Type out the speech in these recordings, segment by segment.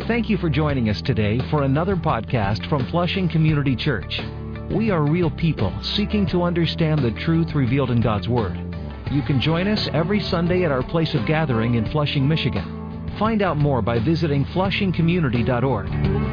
Thank you for joining us today for another podcast from Flushing Community Church. We are real people seeking to understand the truth revealed in God's Word. You can join us every Sunday at our place of gathering in Flushing, Michigan. Find out more by visiting flushingcommunity.org.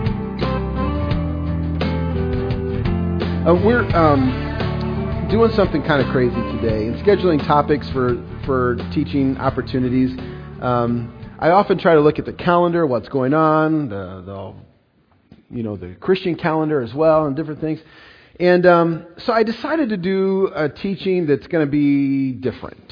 We're doing something kind of crazy today and scheduling topics for teaching opportunities. I often try to look at the calendar, what's going on, the Christian calendar as well, and different things. And so I decided to do a teaching that's going to be different.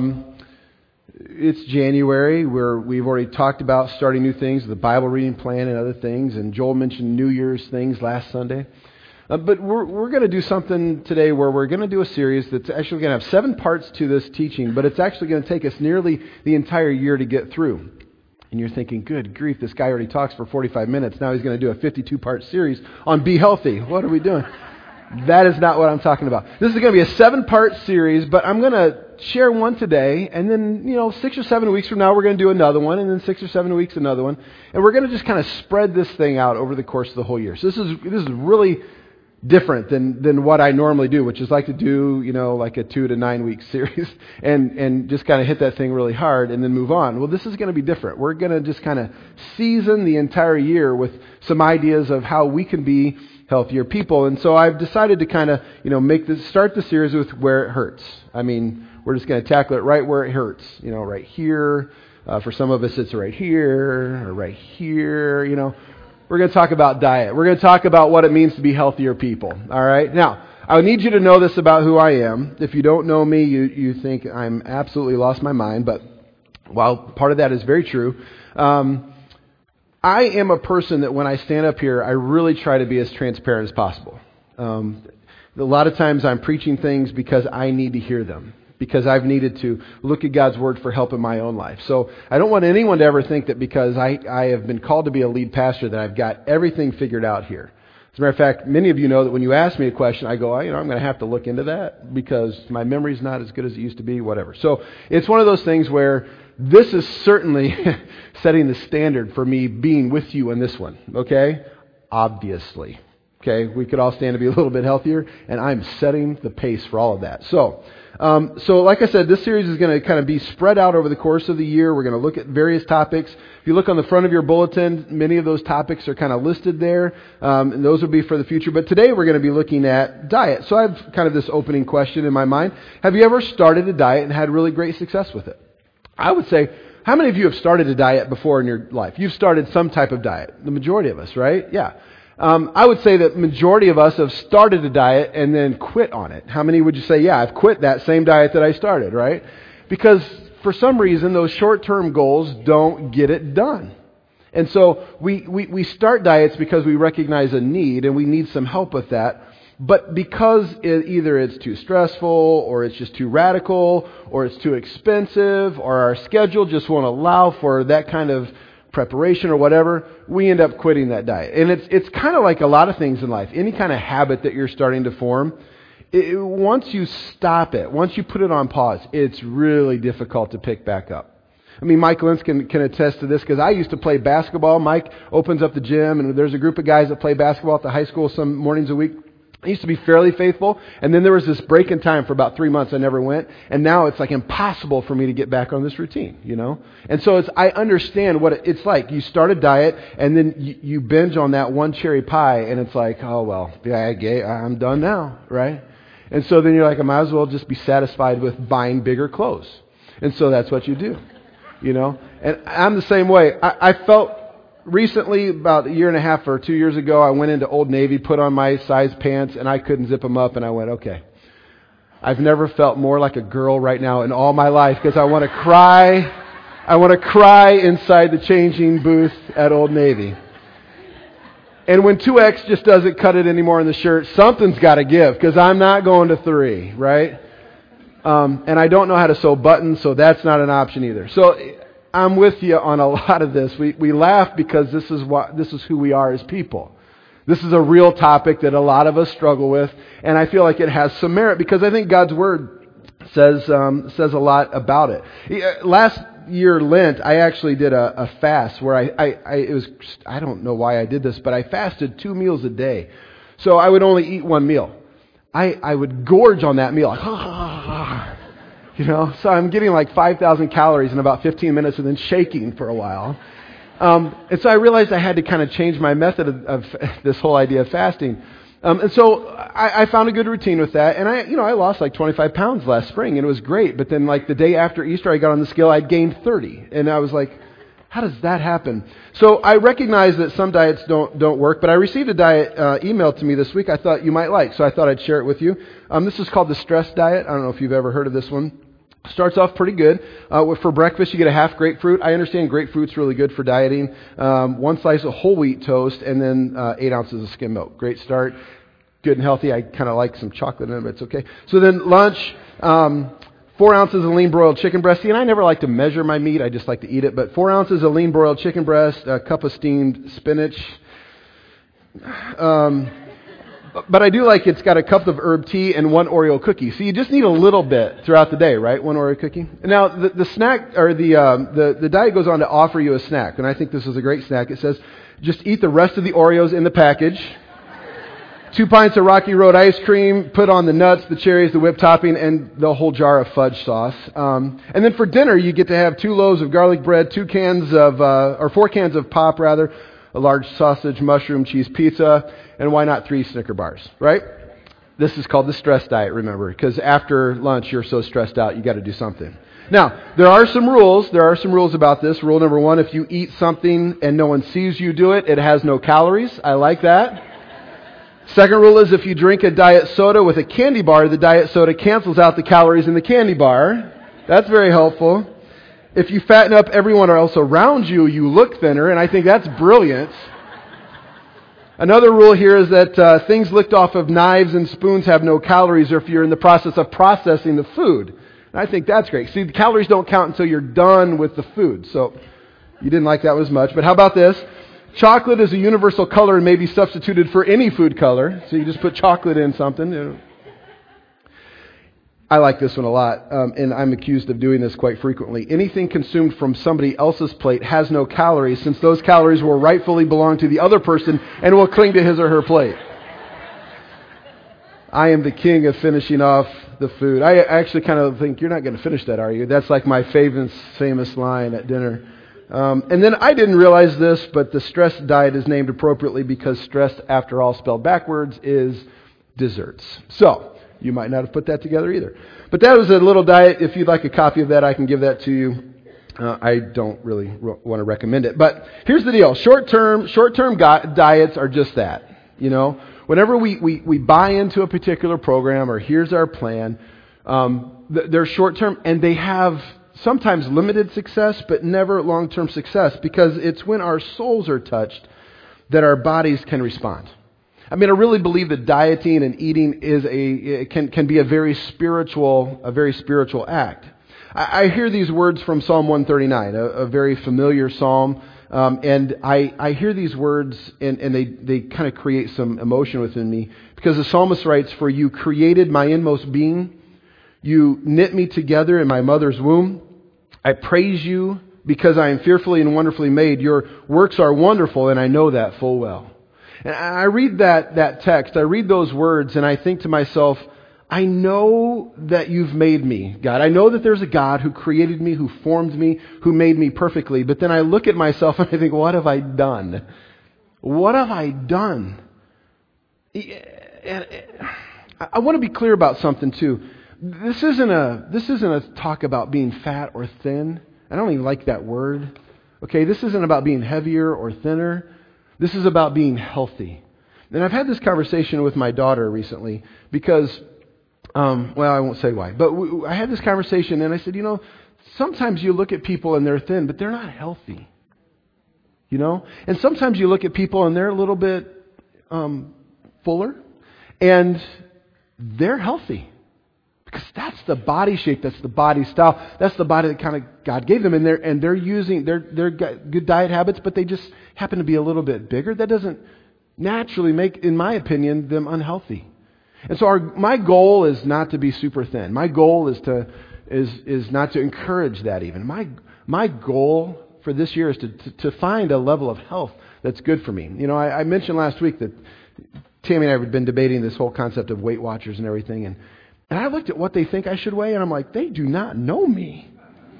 It's January, where we've already talked about starting new things, the Bible reading plan and other things, and Joel mentioned New Year's things last Sunday. But we're going to do something today where we're going to do a series that's actually going to have 7 parts to this teaching, but it's actually going to take us nearly the entire year to get through. And you're thinking, good grief, this guy already talks for 45 minutes. Now he's going to do a 52-part series on Be Healthy. What are we doing? That is not what I'm talking about. This is going to be a 7-part series, but I'm going to share one today, and then, 6 or 7 weeks from now, we're going to do another one, and then 6 or 7 weeks, another one. And we're going to just kind of spread this thing out over the course of the whole year. So this is really different than what I normally do, which is like to do, like a 2 to 9 week series and just kind of hit that thing really hard and then move on. Well, this is going to be different. We're going to just kind of season the entire year with some ideas of how we can be healthier people. And so I've decided to kind of, start the series with where it hurts. I mean, we're just going to tackle it right where it hurts, right here. For some of us, it's right here or right here, We're going to talk about diet. We're going to talk about what it means to be healthier people. All right? Now, I need you to know this about who I am. If you don't know me, you think I'm absolutely lost my mind. But while part of that is very true, I am a person that when I stand up here, I really try to be as transparent as possible. A lot of times I'm preaching things because I need to hear them, because I've needed to look at God's Word for help in my own life. So I don't want anyone to ever think that because I have been called to be a lead pastor that I've got everything figured out here. As a matter of fact, many of you know that when you ask me a question, I go, I'm going to have to look into that because my memory's not as good as it used to be, whatever. So it's one of those things where this is certainly setting the standard for me being with you in this one, okay? Obviously. Okay, we could all stand to be a little bit healthier, and I'm setting the pace for all of that. So like I said, this series is going to kind of be spread out over the course of the year. We're going to look at various topics. If you look on the front of your bulletin, many of those topics are kind of listed there, and those will be for the future. But today we're going to be looking at diet. So I have kind of this opening question in my mind. Have you ever started a diet and had really great success with it? I would say, how many of you have started a diet before in your life? You've started some type of diet. The majority of us, right? Yeah. I would say that majority of us have started a diet and then quit on it. How many would you say, yeah, I've quit that same diet that I started, right? Because for some reason, those short-term goals don't get it done. And so we start diets because we recognize a need and we need some help with that. But because either it's too stressful or it's just too radical or it's too expensive or our schedule just won't allow for that kind of preparation or whatever, we end up quitting that diet. And it's kind of like a lot of things in life. Any kind of habit that you're starting to form, once you stop it, once you put it on pause, it's really difficult to pick back up. I mean, Mike Lentz can attest to this because I used to play basketball. Mike opens up the gym and there's a group of guys that play basketball at the high school some mornings a week. I used to be fairly faithful, and then there was this break in time for about 3 months I never went, and now it's like impossible for me to get back on this routine, And so I understand what it's like. You start a diet, and then you binge on that one cherry pie, and it's like, oh, well, I'm done now, right? And so then you're like, I might as well just be satisfied with buying bigger clothes. And so that's what you do, And I'm the same way. I felt recently, about a year and a half or 2 years ago, I went into Old Navy, put on my size pants, and I couldn't zip them up, and I went, okay. I've never felt more like a girl right now in all my life because I want to cry. I want to cry inside the changing booth at Old Navy. And when 2X just doesn't cut it anymore in the shirt, something's got to give because I'm not going to 3, right? And I don't know how to sew buttons, so that's not an option either. So I'm with you on a lot of this. We laugh because this is who we are as people. This is a real topic that a lot of us struggle with, and I feel like it has some merit because I think God's Word says a lot about it. Last year, Lent, I actually did a fast where I don't know why I did this, but I fasted 2 meals a day. So I would only eat 1 meal. I would gorge on that meal. So I'm getting like 5,000 calories in about 15 minutes and then shaking for a while. And so I realized I had to kind of change my method of this whole idea of fasting. And so I found a good routine with that. And I lost like 25 pounds last spring and it was great. But then like the day after Easter, I got on the scale, I'd gained 30. And I was like, how does that happen? So I recognize that some diets don't work, but I received a diet emailed to me this week I thought you might like, so I thought I'd share it with you. This is called the Stress Diet. I don't know if you've ever heard of this one. Starts off pretty good. For breakfast, you get a half grapefruit. I understand grapefruit's really good for dieting. 1 slice of whole wheat toast, and then 8 ounces of skim milk. Great start. Good and healthy. I kind of like some chocolate in it, but it's okay. So then lunch, 4 ounces of lean broiled chicken breast. See, and I never like to measure my meat. I just like to eat it. But 4 ounces of lean broiled chicken breast, a cup of steamed spinach. But I do like it's got a cup of herb tea and 1 Oreo cookie. So you just need a little bit throughout the day, right? 1 Oreo cookie. Now, the snack, or the diet goes on to offer you a snack. And I think this is a great snack. It says, just eat the rest of the Oreos in the package. 2 pints of Rocky Road ice cream, put on the nuts, the cherries, the whipped topping, and the whole jar of fudge sauce. And then for dinner, you get to have 2 loaves of garlic bread, 4 cans of pop, a large sausage, mushroom, cheese pizza, and why not 3 Snicker bars, right? This is called the stress diet, remember, because after lunch, you're so stressed out, you got to do something. Now, there are some rules. There are some rules about this. Rule number 1, if you eat something and no one sees you do it, it has no calories. I like that. Second rule is if you drink a diet soda with a candy bar, the diet soda cancels out the calories in the candy bar. That's very helpful. If you fatten up everyone else around you, you look thinner, and I think that's brilliant. Another rule here is that things licked off of knives and spoons have no calories or if you're in the process of processing the food. And I think that's great. See, the calories don't count until you're done with the food. So you didn't like that as much. But how about this? Chocolate is a universal color and may be substituted for any food color. So you just put chocolate in something. I like this one a lot, and I'm accused of doing this quite frequently. Anything consumed from somebody else's plate has no calories, since those calories will rightfully belong to the other person and will cling to his or her plate. I am the king of finishing off the food. I actually kind of think, you're not going to finish that, are you? That's like my famous line at dinner. And then I didn't realize this, but the stress diet is named appropriately because stress, after all, spelled backwards, is desserts. So you might not have put that together either. But that was a little diet. If you'd like a copy of that, I can give that to you. I don't really want to recommend it. But here's the deal. Short-term diets are just that. Whenever we buy into a particular program or here's our plan, they're short-term and they have sometimes limited success, but never long-term success, because it's when our souls are touched that our bodies can respond. I mean, I really believe that dieting and eating can be a very spiritual act. I hear these words from Psalm 139, a very familiar psalm, and I hear these words and they kind of create some emotion within me, because the psalmist writes, "For you created my inmost being, you knit me together in my mother's womb. I praise you because I am fearfully and wonderfully made. Your works are wonderful, and I know that full well." And I read that text, I read those words, and I think to myself, I know that you've made me, God. I know that there's a God who created me, who formed me, who made me perfectly. But then I look at myself and I think, what have I done? What have I done? And I want to be clear about something too. This isn't a talk about being fat or thin. I don't even like that word. Okay, this isn't about being heavier or thinner. This is about being healthy. And I've had this conversation with my daughter recently because, I won't say why, but I had this conversation and I said, sometimes you look at people and they're thin, but they're not healthy. And sometimes you look at people and they're a little bit fuller and they're healthy. Because that's the body shape, that's the body style, that's the body that kind of God gave them, and they're using their good diet habits, but they just happen to be a little bit bigger. That doesn't naturally make, in my opinion, them unhealthy. And so my goal is not to be super thin. My goal is not to encourage that even. My goal for this year is to find a level of health that's good for me. You know, I mentioned last week that Tammy and I have been debating this whole concept of Weight Watchers and everything, and I looked at what they think I should weigh, and I'm like, they do not know me.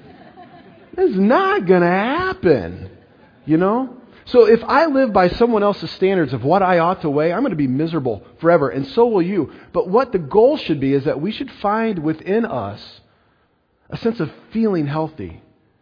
It's not going to happen, you know? So if I live by someone else's standards of what I ought to weigh, I'm going to be miserable forever, and so will you. But what the goal should be is that we should find within us a sense of feeling healthy.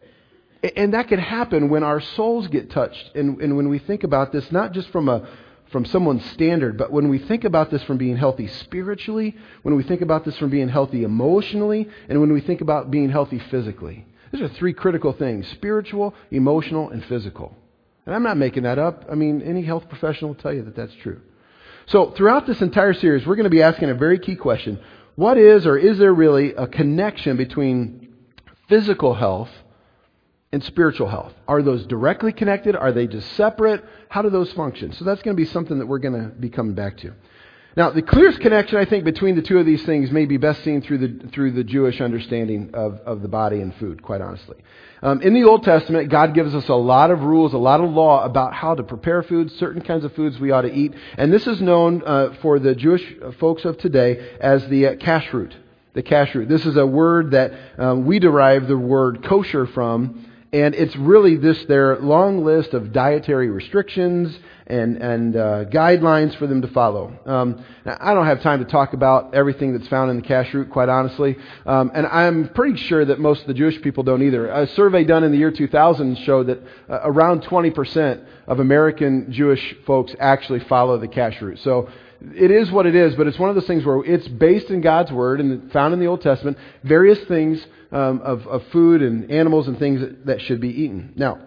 And that can happen when our souls get touched, and when we think about this, not just from someone's standard, but when we think about this from being healthy spiritually, when we think about this from being healthy emotionally, and when we think about being healthy physically. These are three critical things: spiritual, emotional, and physical. And I'm not making that up. I mean, any health professional will tell you that that's true. So throughout this entire series, we're going to be asking a very key question. What is, or is there really, a connection between physical health and spiritual health? Are those directly connected? Are they just separate? How do those function? So that's going to be something that we're going to be coming back to. Now, the clearest connection, I think, between the two of these things may be best seen through the Jewish understanding of the body and food, quite honestly. In the Old Testament, God gives us a lot of rules, a lot of law about how to prepare food, certain kinds of foods we ought to eat. And this is known for the Jewish folks of today as the kashrut. The kashrut. This is a word that we derive the word kosher from. And it's really their long list of dietary restrictions and guidelines for them to follow. Now, I don't have time to talk about everything that's found in the kashrut, quite honestly. And I'm pretty sure that most of the Jewish people don't either. A survey done in the year 2000 showed that around 20% of American Jewish folks actually follow the kashrut. So it is what it is, but it's one of those things where it's based in God's Word and found in the Old Testament, various things of food and animals and things that should be eaten. Now,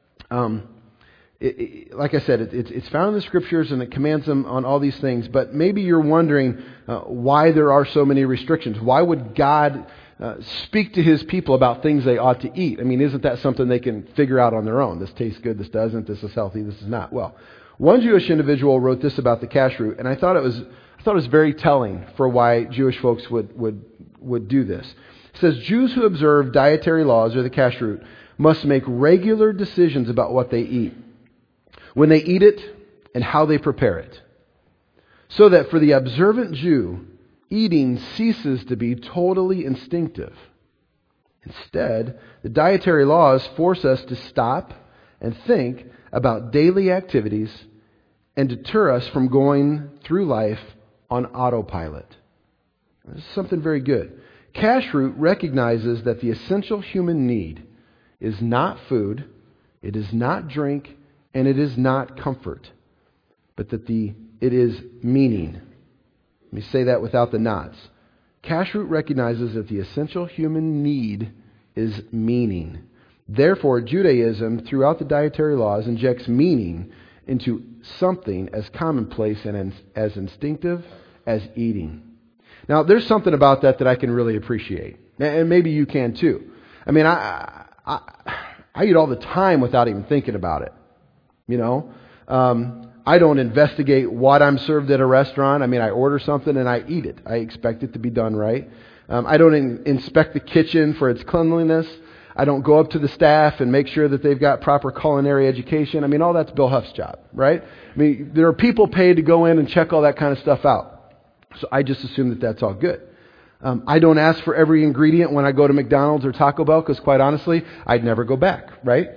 like I said, it's found in the Scriptures and it commands them on all these things, but maybe you're wondering why there are so many restrictions. Why would God speak to His people about things they ought to eat? I mean, isn't that something they can figure out on their own? This tastes good, this doesn't, this is healthy, this is not. Well, one Jewish individual wrote this about the kashrut, and I thought it was very telling for why Jewish folks would do this. It says, Jews who observe dietary laws, or the kashrut, must make regular decisions about what they eat, when they eat it, and how they prepare it. So that for the observant Jew, eating ceases to be totally instinctive. Instead, the dietary laws force us to stop and think about daily activities and deter us from going through life on autopilot. This is something very good. Kashrut recognizes that the essential human need is not food, it is not drink, and it is not comfort, but that it is meaning. Let me say that without the knots. Kashrut recognizes that the essential human need is meaning. Therefore, Judaism, throughout the dietary laws, injects meaning into something as commonplace and as instinctive as eating. Now, there's something about that I can really appreciate, and maybe you can too. I mean, I eat all the time without even thinking about it. You know, I don't investigate what I'm served at a restaurant. I mean, I order something and I eat it. I expect it to be done right. I don't inspect the kitchen for its cleanliness. I don't go up to the staff and make sure that they've got proper culinary education. I mean, all that's Bill Huff's job, right? I mean, there are people paid to go in and check all that kind of stuff out. So I just assume that that's all good. I don't ask for every ingredient when I go to McDonald's or Taco Bell because, quite honestly, I'd never go back, right?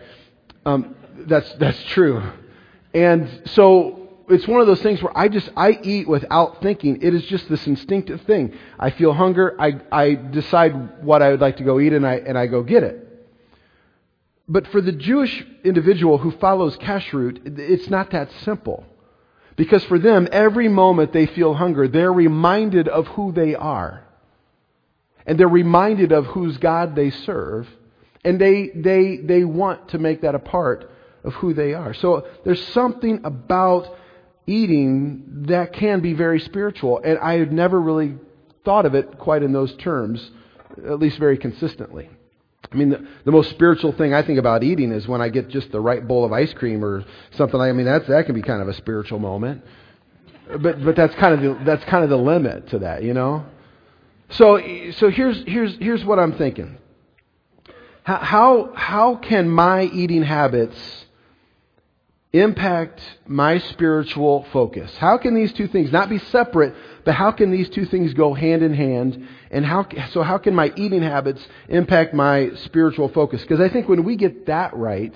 That's true. And so it's one of those things where I eat without thinking. It is just this instinctive thing. I feel hunger. I decide what I would like to go eat, and I go get it. But for the Jewish individual who follows kashrut, it's not that simple. Because for them, every moment they feel hunger, they're reminded of who they are. And they're reminded of whose God they serve. And they want to make that a part of who they are. So there's something about eating that can be very spiritual. And I had never really thought of it quite in those terms, at least very consistently. I mean, the most spiritual thing I think about eating is when I get just the right bowl of ice cream or something. I mean, that can be kind of a spiritual moment. but that's kind of the limit to that, you know. So here's what I'm thinking. How can my eating habits impact my spiritual focus? How can these two things not be separate, but how can these two things go hand in hand? And how can my eating habits impact my spiritual focus? Because I think when we get that right,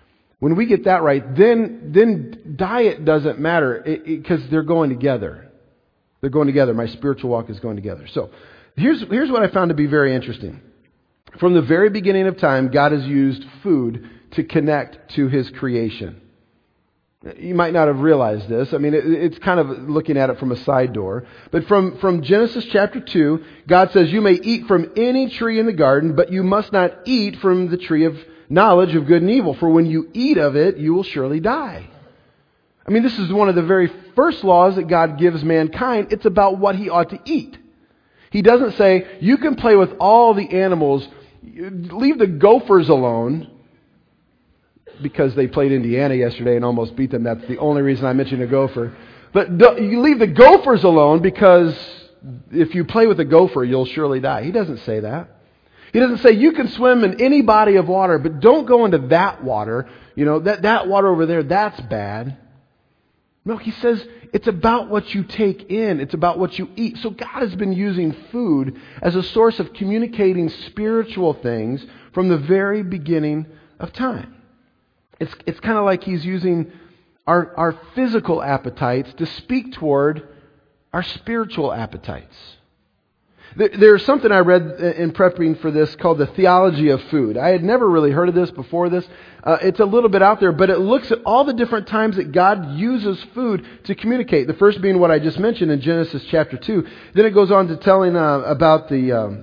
then diet doesn't matter because they're going together. They're going together. My spiritual walk is going together. So here's what I found to be very interesting. From the very beginning of time, God has used food to connect to His creation. You might not have realized this. I mean, it's kind of looking at it from a side door. But from Genesis chapter 2, God says, you may eat from any tree in the garden, but you must not eat from the tree of knowledge of good and evil. For when you eat of it, you will surely die. I mean, this is one of the very first laws that God gives mankind. It's about what he ought to eat. He doesn't say, you can play with all the animals, leave the gophers alone. Because they played Indiana yesterday and almost beat them. That's the only reason I mentioned a gopher. But you leave the gophers alone because if you play with a gopher, you'll surely die. He doesn't say that. He doesn't say you can swim in any body of water, but don't go into that water. You know, that water over there, that's bad. No, he says it's about what you take in. It's about what you eat. So God has been using food as a source of communicating spiritual things from the very beginning of time. It's kind of like He's using our physical appetites to speak toward our spiritual appetites. There's something I read in prepping for this called the theology of food. I had never really heard of this before this. It's a little bit out there, but it looks at all the different times that God uses food to communicate. The first being what I just mentioned in Genesis chapter 2. Then it goes on to telling about the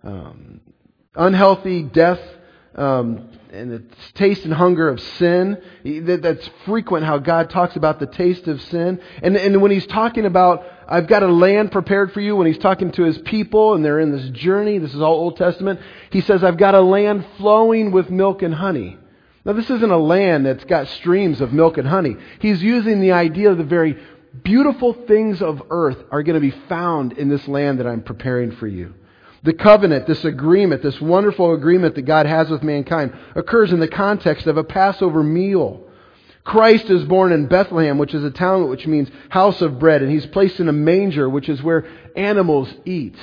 unhealthy death and the taste and hunger of sin. That's frequent how God talks about the taste of sin. And when He's talking about, I've got a land prepared for you, when He's talking to His people and they're in this journey, this is all Old Testament, He says, I've got a land flowing with milk and honey. Now this isn't a land that's got streams of milk and honey. He's using the idea of the very beautiful things of earth are going to be found in this land that I'm preparing for you. The covenant, this agreement, this wonderful agreement that God has with mankind occurs in the context of a Passover meal. Christ is born in Bethlehem, which is a town which means house of bread, and He's placed in a manger, which is where animals eat.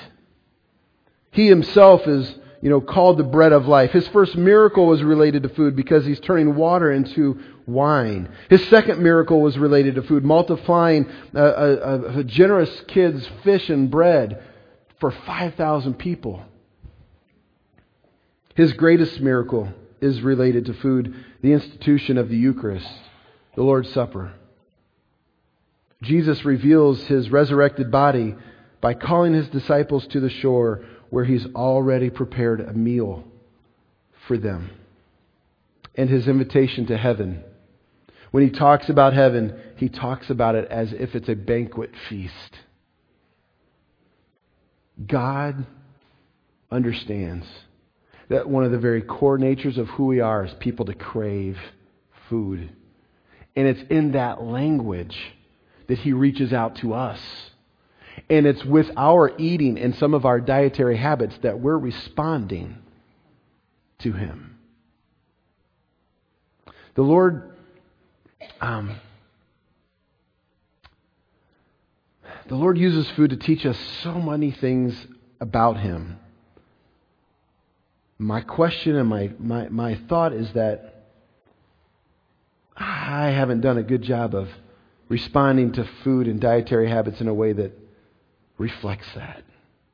He Himself is, called the bread of life. His first miracle was related to food because He's turning water into wine. His second miracle was related to food, multiplying a generous kid's fish and bread for 5,000 people. His greatest miracle is related to food, the institution of the Eucharist, the Lord's Supper. Jesus reveals His resurrected body by calling His disciples to the shore where He's already prepared a meal for them. And His invitation to heaven. When He talks about heaven, He talks about it as if it's a banquet feast. God understands that one of the very core natures of who we are is people to crave food. And it's in that language that He reaches out to us. And it's with our eating and some of our dietary habits that we're responding to Him. The Lord uses food to teach us so many things about Him. My question and my thought is that I haven't done a good job of responding to food and dietary habits in a way that reflects that.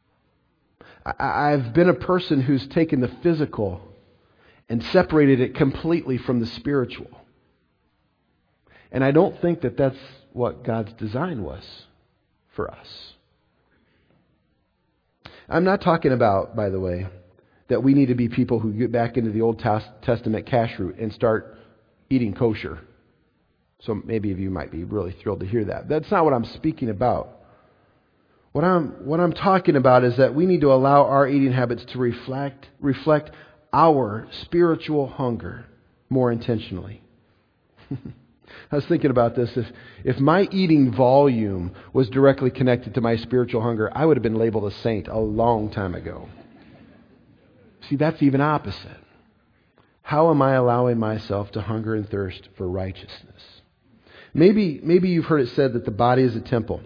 I've been a person who's taken the physical and separated it completely from the spiritual. And I don't think that that's what God's design was for us. I'm not talking about, by the way, that we need to be people who get back into the Old Testament kashrut and start eating kosher. So maybe of you might be really thrilled to hear that. That's not what I'm speaking about. What I'm talking about is that we need to allow our eating habits to reflect our spiritual hunger more intentionally. I was thinking about this. If my eating volume was directly connected to my spiritual hunger, I would have been labeled a saint a long time ago. See, that's even opposite. How am I allowing myself to hunger and thirst for righteousness? Maybe you've heard it said that the body is a temple.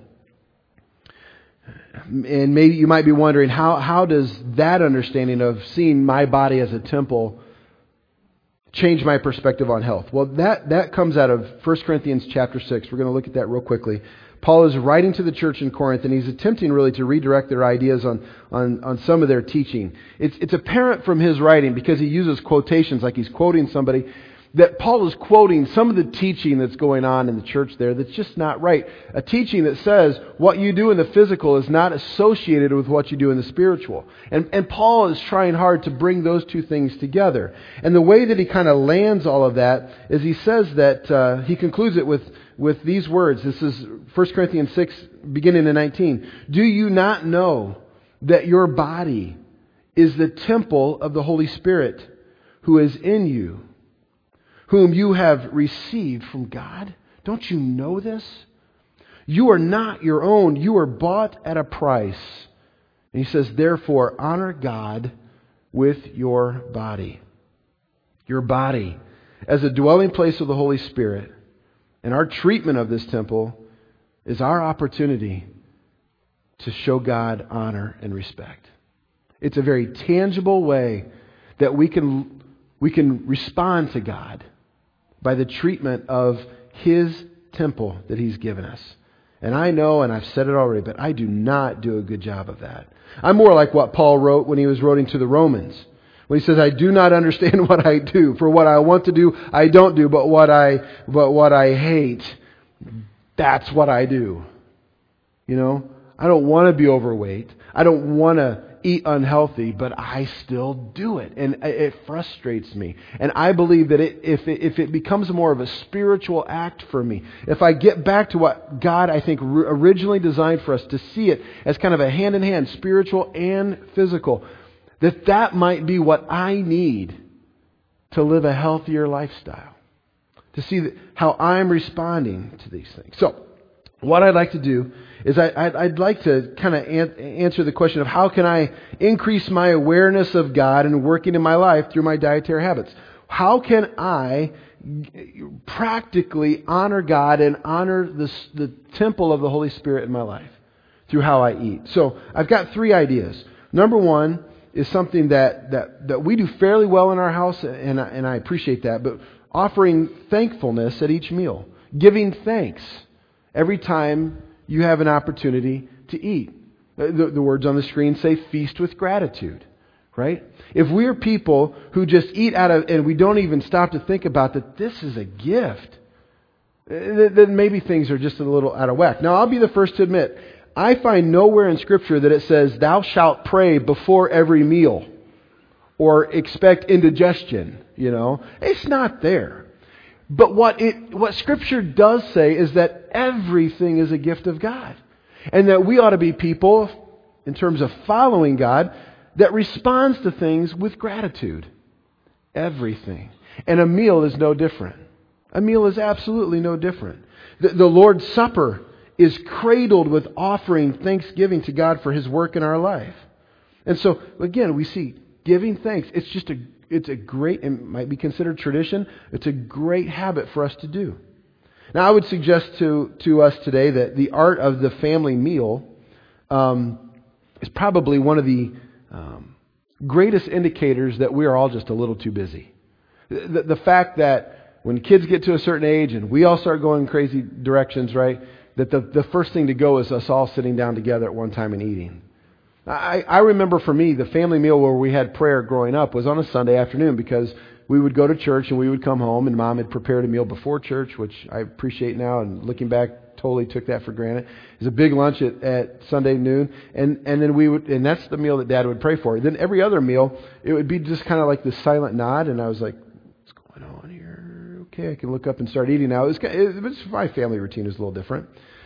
And maybe you might be wondering, how does that understanding of seeing my body as a temple change my perspective on health? Well, that comes out of 1 Corinthians chapter 6. We're going to look at that real quickly. Paul is writing to the church in Corinth, and he's attempting really to redirect their ideas on some of their teaching. It's apparent from his writing, because he uses quotations like he's quoting somebody, that Paul is quoting some of the teaching that's going on in the church there that's just not right. A teaching that says what you do in the physical is not associated with what you do in the spiritual. And Paul is trying hard to bring those two things together. And the way that he kind of lands all of that is he says that, he concludes it with these words. This is 1 Corinthians 6, beginning in 19. Do you not know that your body is the temple of the Holy Spirit who is in you, whom you have received from God? Don't you know this? You are not your own. You are bought at a price. And he says, therefore, honor God with your body. Your body as a dwelling place of the Holy Spirit. And our treatment of this temple is our opportunity to show God honor and respect. It's a very tangible way that we can respond to God by the treatment of His temple that He's given us. And I know, and I've said it already, but I do not do a good job of that. I'm more like what Paul wrote when he was writing to the Romans. When he says, I do not understand what I do. For what I want to do, I don't do. But what I hate, that's what I do. You know, I don't want to be overweight. I don't want to eat unhealthy, but I still do it. And it frustrates me. And I believe that if it becomes more of a spiritual act for me, if I get back to what God, I think, originally designed for us, to see it as kind of a hand-in-hand, spiritual and physical, that might be what I need to live a healthier lifestyle. To see how I'm responding to these things. So, what I'd like to do is I'd like to kind of answer the question of how can I increase my awareness of God and working in my life through my dietary habits. How can I practically honor God and honor the temple of the Holy Spirit in my life through how I eat? So I've got 3 ideas. Number 1 is something that we do fairly well in our house, and I appreciate that, but offering thankfulness at each meal. Giving thanks every time you have an opportunity to eat. The words on the screen say feast with gratitude, right? If we're people who just eat out of, and we don't even stop to think about that this is a gift, then maybe things are just a little out of whack. Now, I'll be the first to admit, I find nowhere in Scripture that it says, thou shalt pray before every meal or expect indigestion, you know. It's not there. But what Scripture does say is that everything is a gift of God. And that we ought to be people, in terms of following God, that responds to things with gratitude. Everything. And a meal is no different. A meal is absolutely no different. The Lord's Supper is cradled with offering thanksgiving to God for His work in our life. And so, again, we see giving thanks. It's a great, it might be considered tradition. It's a great habit for us to do. Now, I would suggest to us today that the art of the family meal is probably one of the greatest indicators that we are all just a little too busy. The fact that when kids get to a certain age and we all start going crazy directions, right, that the first thing to go is us all sitting down together at one time and eating. I remember for me, the family meal where we had prayer growing up was on a Sunday afternoon, because we would go to church and we would come home and Mom had prepared a meal before church, which I appreciate now, and looking back, totally took that for granted. It was a big lunch at Sunday noon, and then and that's the meal that Dad would pray for. Then every other meal, it would be just kind of like this silent nod, and I was like, what's going on here? Okay, I can look up and start eating now. My family routine is a little different.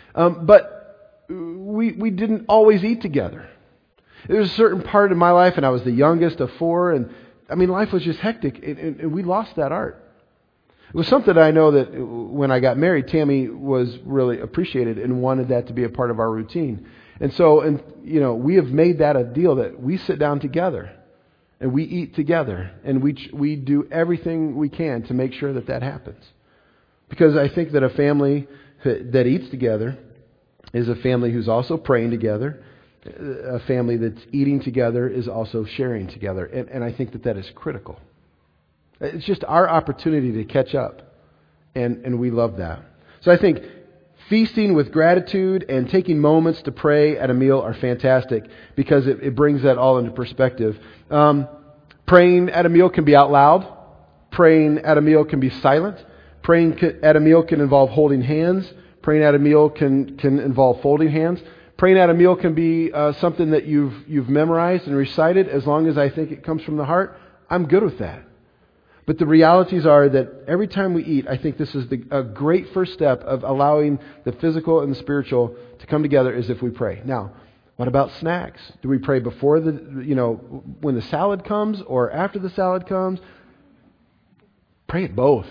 But we didn't always eat together. There was a certain part of my life, and I was the youngest of 4, and life was just hectic, and we lost that art. It was something I know that when I got married, Tammy was really appreciated and wanted that to be a part of our routine. And so, we have made that a deal that we sit down together and we eat together and we do everything we can to make sure that happens. Because I think that a family that eats together is a family who's also praying together. A family that's eating together is also sharing together. And I think that is critical. It's just our opportunity to catch up. And we love that. So I think feasting with gratitude and taking moments to pray at a meal are fantastic because it brings that all into perspective. Praying at a meal can be out loud. Praying at a meal can be silent. Praying at a meal can involve holding hands. Praying at a meal can involve folding hands. Praying at a meal can be something that you've memorized and recited. As long as I think it comes from the heart, I'm good with that. But the realities are that every time we eat, I think this is a great first step of allowing the physical and the spiritual to come together is if we pray. Now, what about snacks? Do we pray before when the salad comes or after the salad comes? Pray at both,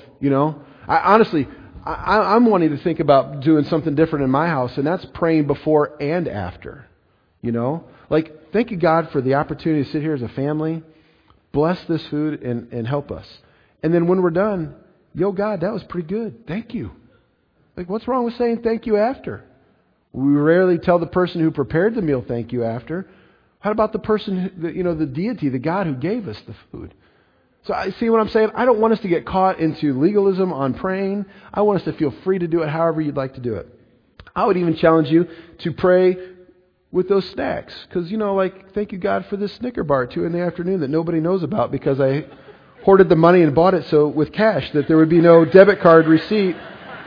I'm wanting to think about doing something different in my house, and that's praying before and after. Like, thank you, God, for the opportunity to sit here as a family, bless this food, and help us. And then when we're done, God, that was pretty good. Thank you. Like, what's wrong with saying thank you after? We rarely tell the person who prepared the meal thank you after. How about the person, the deity, the God who gave us the food? So I see what I'm saying. I don't want us to get caught into legalism on praying. I want us to feel free to do it however you'd like to do it. I would even challenge you to pray with those snacks. Because, thank you, God, for this Snicker bar at 2 in the afternoon that nobody knows about because I hoarded the money and bought it with cash that there would be no debit card receipt.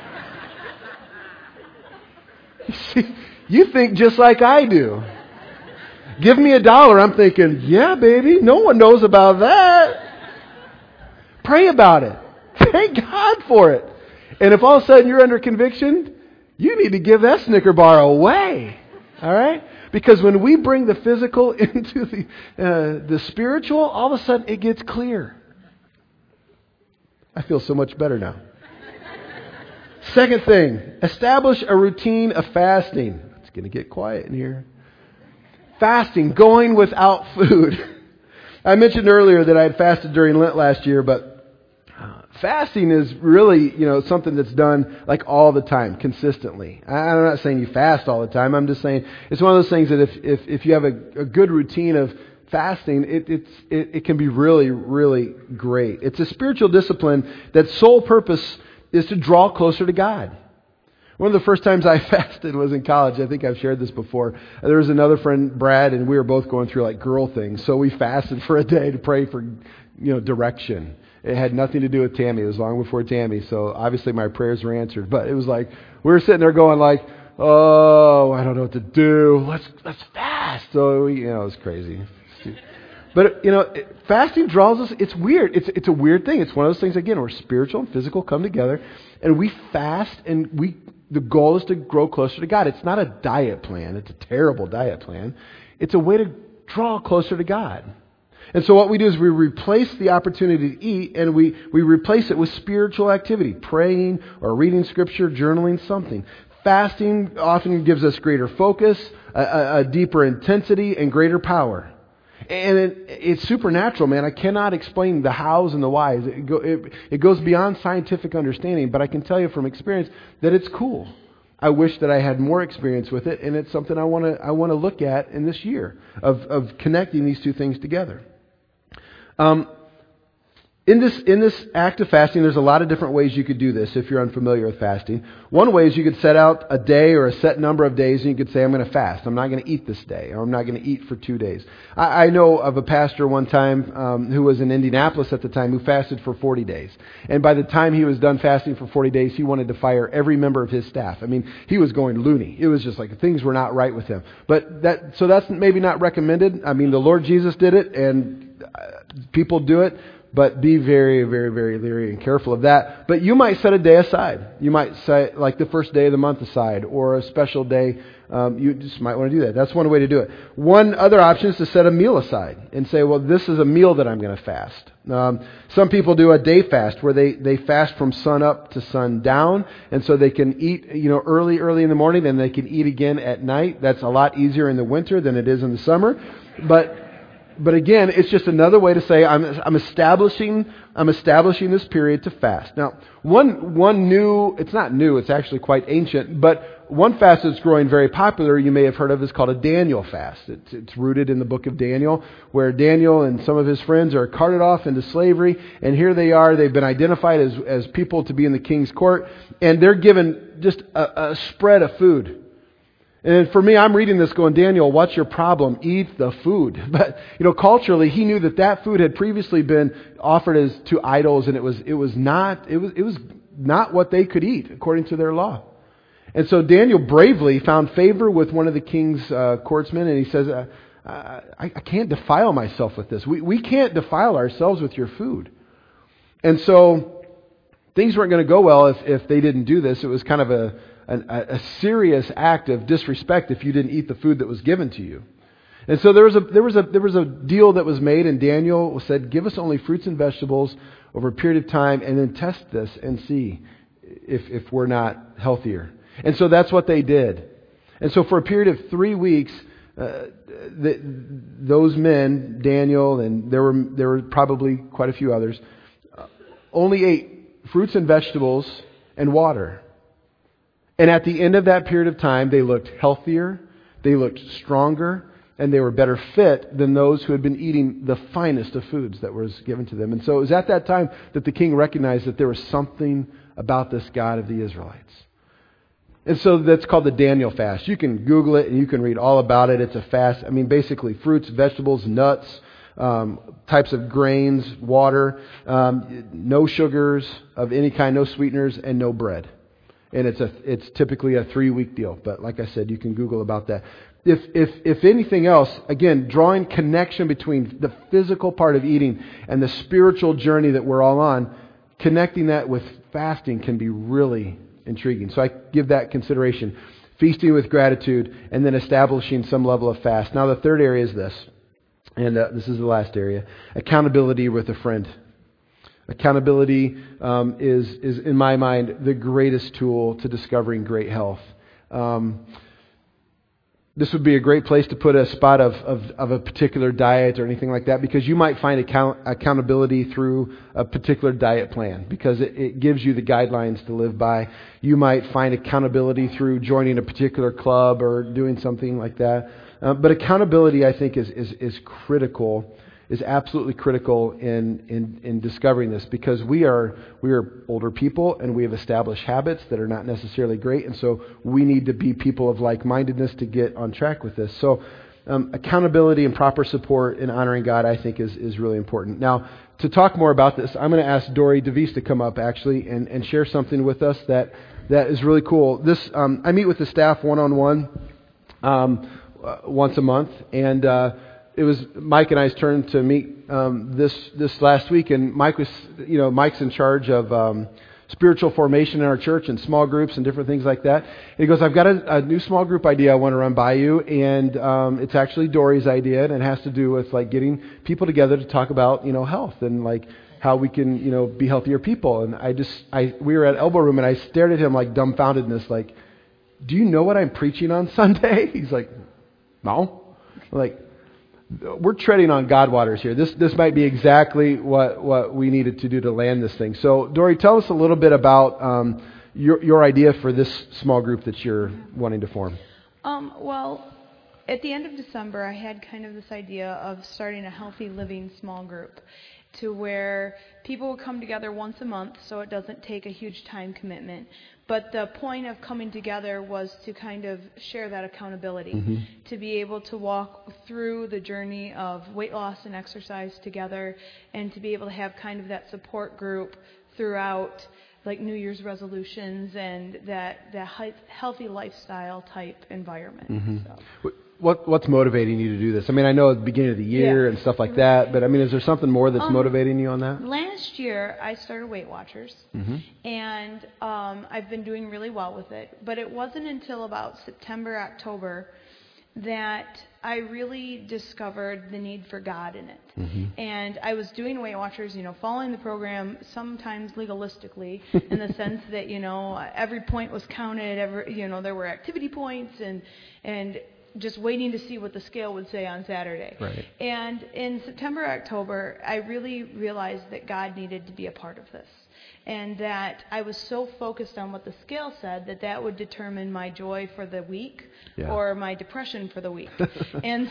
You think just like I do. Give me $1. I'm thinking, yeah, baby, no one knows about that. Pray about it. Thank God for it. And if all of a sudden you're under conviction, you need to give that Snicker bar away. All right? Because when we bring the physical into the spiritual, all of a sudden it gets clear. I feel so much better now. Second thing, establish a routine of fasting. It's going to get quiet in here. Fasting, going without food. I mentioned earlier that I had fasted during Lent last year, but fasting is really, something that's done like all the time, consistently. I'm not saying you fast all the time. I'm just saying it's one of those things that if you have a good routine of fasting, it can be really, really great. It's a spiritual discipline that's sole purpose is to draw closer to God. One of the first times I fasted was in college. I think I've shared this before. There was another friend, Brad, and we were both going through like girl things. So we fasted for a day to pray for, direction. It had nothing to do with Tammy. It was long before Tammy. So obviously my prayers were answered. But it was like, we were sitting there going like, oh, I don't know what to do. Let's fast. So, it was crazy. But, fasting draws us. It's weird. It's a weird thing. It's one of those things, again, where spiritual and physical come together. And we fast, and the goal is to grow closer to God. It's not a diet plan. It's a terrible diet plan. It's a way to draw closer to God. And so what we do is we replace the opportunity to eat, and we replace it with spiritual activity, praying or reading Scripture, journaling, something. Fasting often gives us greater focus, a deeper intensity, and greater power. And it's supernatural, man. I cannot explain the hows and the whys. It goes beyond scientific understanding, but I can tell you from experience that it's cool. I wish that I had more experience with it, and it's something I want to look at in this year of connecting these two things together. In this act of fasting, there's a lot of different ways you could do this if you're unfamiliar with fasting. One way is you could set out a day or a set number of days, and you could say, I'm going to fast. I'm not going to eat this day, or I'm not going to eat for 2 days. I know of a pastor one time who was in Indianapolis at the time who fasted for 40 days. And by the time he was done fasting for 40 days, he wanted to fire every member of his staff. I mean, he was going loony. It was just like things were not right with him. But that's maybe not recommended. I mean, the Lord Jesus did it, and people do it. but be very, very, very leery and careful of that. But you might set a day aside. You might set like the first day of the month aside, or a special day. You just might want to do that. That's one way to do it. One other option is to set a meal aside and say, well, this is a meal that I'm going to fast. Some people do a day fast where they fast from sun up to sun down, and so they can eat, early in the morning, and they can eat again at night. That's a lot easier in the winter than it is in the summer. But again, it's just another way to say I'm establishing this period to fast. Now, one new, it's not new, it's actually quite ancient, but one fast that's growing very popular you may have heard of is called a Daniel fast. It's rooted in the book of Daniel, where Daniel and some of his friends are carted off into slavery, and here they are. They've been identified as people to be in the king's court, and they're given just a spread of food. And for me, I'm reading this going, Daniel, what's your problem? Eat the food. But, culturally, he knew that food had previously been offered as to idols, and it was not what they could eat according to their law. And so Daniel bravely found favor with one of the king's courtsmen, and he says, I can't defile myself with this. We can't defile ourselves with your food. And so things weren't going to go well if they didn't do this. It was kind of a serious act of disrespect if you didn't eat the food that was given to you. And so there was a deal that was made, and Daniel said, give us only fruits and vegetables over a period of time, and then test this and see if we're not healthier. And so that's what they did. And so for a period of 3 weeks, those men, Daniel, and there were probably quite a few others, only ate fruits and vegetables and water. And at the end of that period of time, they looked healthier, they looked stronger, and they were better fit than those who had been eating the finest of foods that was given to them. And so it was at that time that the king recognized that there was something about this God of the Israelites. And so that's called the Daniel fast. You can Google it and you can read all about it. It's a fast. Basically fruits, vegetables, nuts, types of grains, water, no sugars of any kind, no sweeteners, and no bread. And it's typically a 3-week deal. But like I said, you can Google about that. If anything else, again, drawing connection between the physical part of eating and the spiritual journey that we're all on, connecting that with fasting can be really intriguing. So I give that consideration. Feasting with gratitude, and then establishing some level of fast. Now the third area is this, and this is the last area: accountability with a friend. Accountability is, in my mind, the greatest tool to discovering great health. This would be a great place to put a spot of a particular diet or anything like that, because you might find accountability through a particular diet plan, because it gives you the guidelines to live by. You might find accountability through joining a particular club or doing something like that. But accountability, I think, is critical. Is absolutely critical in discovering this, because we are older people and we have established habits that are not necessarily great, and so we need to be people of like-mindedness to get on track with this. So accountability and proper support in honoring God, I think, is really important. Now, to talk more about this, I'm going to ask Dory DeVries to come up actually and share something with us that is really cool. This I meet with the staff one-on-one once a month, and it was Mike and I's turn to meet this last week, and Mike's in charge of spiritual formation in our church and small groups and different things like that. And he goes, I've got a new small group idea I want to run by you, and it's actually Dory's idea, and it has to do with like getting people together to talk about health and like how we can be healthier people. And we were at Elbow Room, and I stared at him like dumbfoundedness, like, do you know what I'm preaching on Sunday? He's like, no. Like, we're treading on God waters here. This might be exactly what we needed to do to land this thing. So, Dory, tell us a little bit about your idea for this small group that you're wanting to form. Well, at the end of December, I had kind of this idea of starting a healthy living small group, to where people would come together once a month, so it doesn't take a huge time commitment. But the point of coming together was to kind of share that accountability, to be able to walk through the journey of weight loss and exercise together, and to be able to have kind of that support group throughout, like New Year's resolutions and that healthy lifestyle type environment. So. what's motivating you to do this? I mean, I know at the beginning of the year and stuff like that, but I mean, is there something more that's motivating you on that? Last year, I started Weight Watchers, and I've been doing really well with it. But it wasn't until about September, October that I really discovered the need for God in it. And I was doing Weight Watchers, following the program sometimes legalistically in the sense that, every point was counted, there were activity points and just waiting to see what the scale would say on Saturday. Right. And in September, October, I really realized that God needed to be a part of this. And that I was so focused on what the scale said that would determine my joy for the week or my depression for the week. And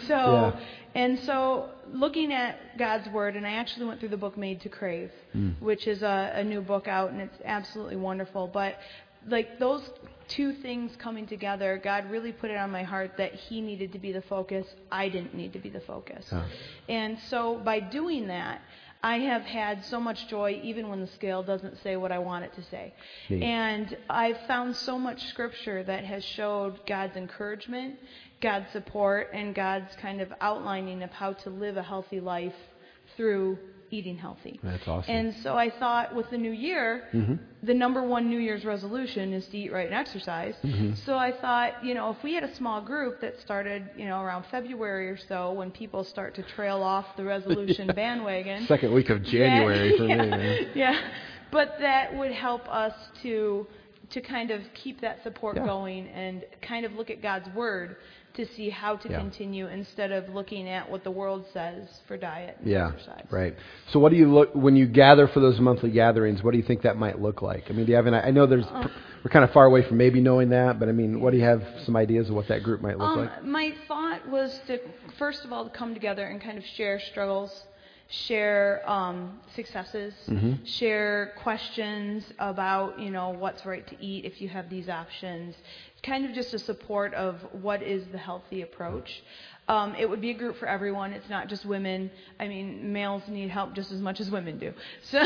so looking at God's Word, and I actually went through the book Made to Crave, which is a new book out, and it's absolutely wonderful. But like those two things coming together, God really put it on my heart that He needed to be the focus. I didn't need to be the focus. And so by doing that, I have had so much joy even when the scale doesn't say what I want it to say. And I've found so much scripture that has showed God's encouragement, God's support, and God's kind of outlining of how to live a healthy life through eating healthy. That's awesome. And so I thought with the new year, the number one New Year's resolution is to eat right and exercise. So I thought, if we had a small group that started, around February or so, when people start to trail off the resolution bandwagon. Second week of January for me. Yeah. But that would help us to kind of keep that support going and kind of look at God's Word to see how to continue instead of looking at what the world says for diet and exercise. Right. So what do you look when you gather for those monthly gatherings? What do you think that might look like? I mean, do you have I know we're kind of far away from maybe knowing that, but I mean, what do you have some ideas of what that group might look like? My thought was to first of all to come together and kind of share struggles, share successes, share questions about, what's right to eat if you have these options. Kind of just a support of what is the healthy approach. It would be a group for everyone. It's not just women. I mean, males need help just as much as women do. So,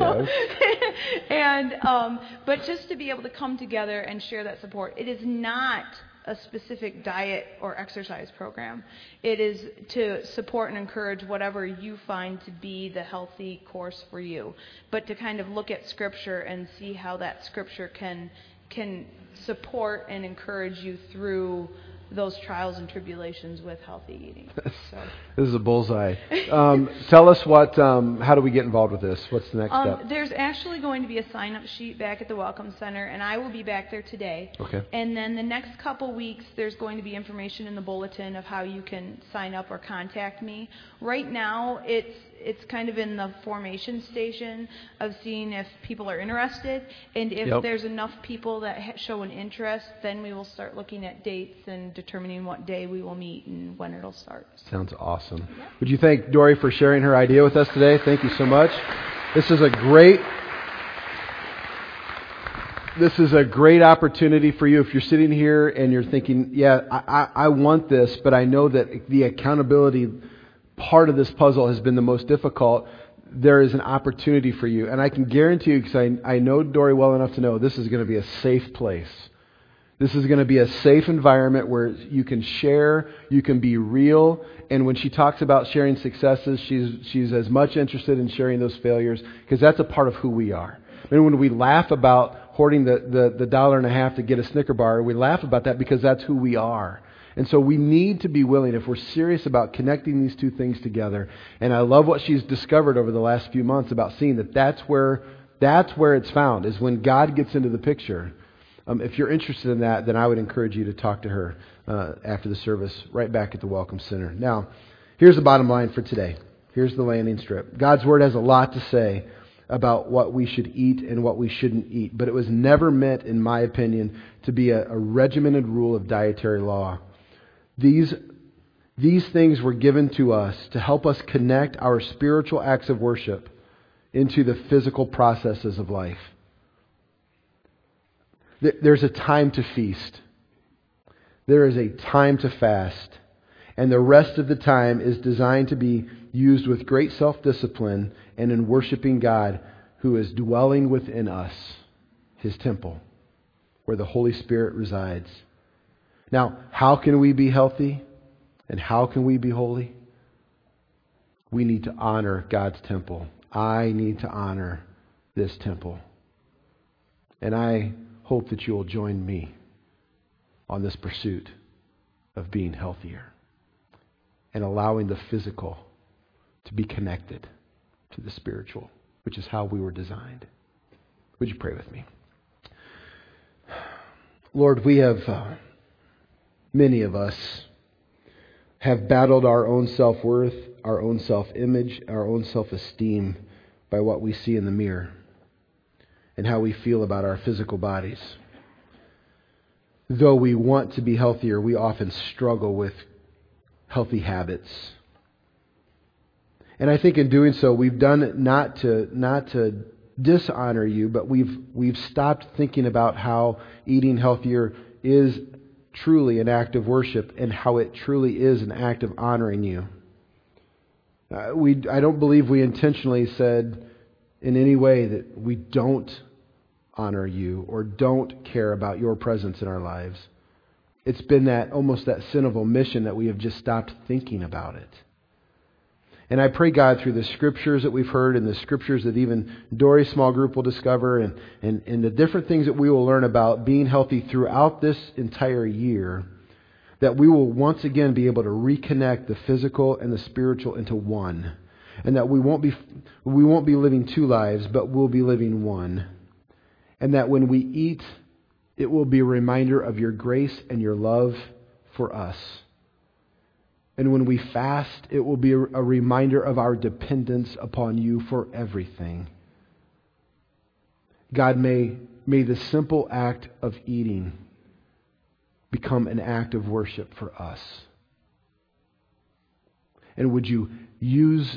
and but just to be able to come together and share that support. It is not a specific diet or exercise program. It is to support and encourage whatever you find to be the healthy course for you, but to kind of look at Scripture and see how that Scripture can support and encourage you through those trials and tribulations with healthy eating. So. This is a bullseye. Tell us how do we get involved with this? What's the next step? There's actually going to be a sign-up sheet back at the Welcome Center, and I will be back there today. Okay. And then the next couple weeks, there's going to be information in the bulletin of how you can sign up or contact me. Right now, it's kind of in the formation station of seeing if people are interested, and if there's enough people that show an interest, then we will start looking at dates and determining what day we will meet and when it'll start. Sounds awesome. Yeah. Would you thank Dory for sharing her idea with us today? Thank you so much. This is a great opportunity for you if you're sitting here and you're thinking, I want this, but I know that the accountability part of this puzzle has been the most difficult. There is an opportunity for you. And I can guarantee you, because I know Dory well enough to know this is going to be a safe place. This is going to be a safe environment where you can share, you can be real. And when she talks about sharing successes, she's as much interested in sharing those failures, because that's a part of who we are. And when we laugh about hoarding the $1.50 to get a Snicker bar, we laugh about that because that's who we are. And so we need to be willing, if we're serious about connecting these two things together. And I love what she's discovered over the last few months about seeing that's where it's found, is when God gets into the picture. If you're interested in that, then I would encourage you to talk to her after the service right back at the Welcome Center. Now, here's the bottom line for today. Here's the landing strip. God's Word has a lot to say about what we should eat and what we shouldn't eat, but it was never meant, in my opinion, to be a regimented rule of dietary law. These things were given to us to help us connect our spiritual acts of worship into the physical processes of life. There's a time to feast. There is a time to fast. And the rest of the time is designed to be used with great self-discipline and in worshiping God, who is dwelling within us, His temple, where the Holy Spirit resides. Now, how can we be healthy? And how can we be holy? We need to honor God's temple. I need to honor this temple. And I hope that you will join me on this pursuit of being healthier and allowing the physical to be connected to the spiritual, which is how we were designed. Would you pray with me? Lord, we have, many of us have battled our own self-worth, our own self-image, our own self-esteem by what we see in the mirror and how we feel about our physical bodies. Though we want to be healthier, we often struggle with healthy habits. And I think in doing so, we've done it not to dishonor you, but we've stopped thinking about how eating healthier is truly an act of worship and how it truly is an act of honoring you. I don't believe we intentionally said in any way that we don't honor you or don't care about your presence in our lives. It's been almost that sin of omission that we have just stopped thinking about it. And I pray, God, through the scriptures that we've heard and the scriptures that even Dory's small group will discover and the different things that we will learn about being healthy throughout this entire year, that we will once again be able to reconnect the physical and the spiritual into one. And that we won't be living two lives, but we'll be living one. And that when we eat, it will be a reminder of your grace and your love for us. And when we fast, it will be a reminder of our dependence upon you for everything. God, may the simple act of eating become an act of worship for us. And would you use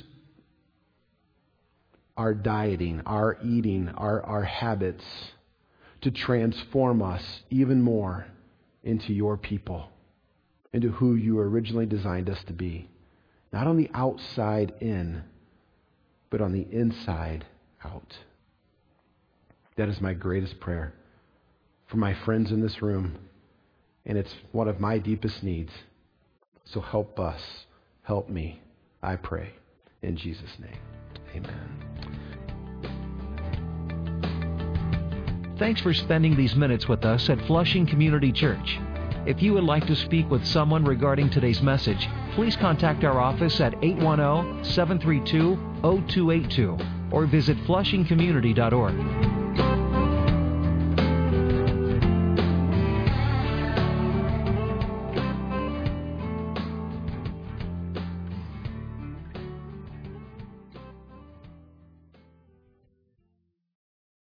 our dieting, our eating, our habits to transform us even more into your people, into who you originally designed us to be. Not on the outside in, but on the inside out. That is my greatest prayer for my friends in this room, and it's one of my deepest needs. So help us, help me, I pray, in Jesus' name. Amen. Thanks for spending these minutes with us at Flushing Community Church. If you would like to speak with someone regarding today's message, please contact our office at 810-732-0282 or visit flushingcommunity.org.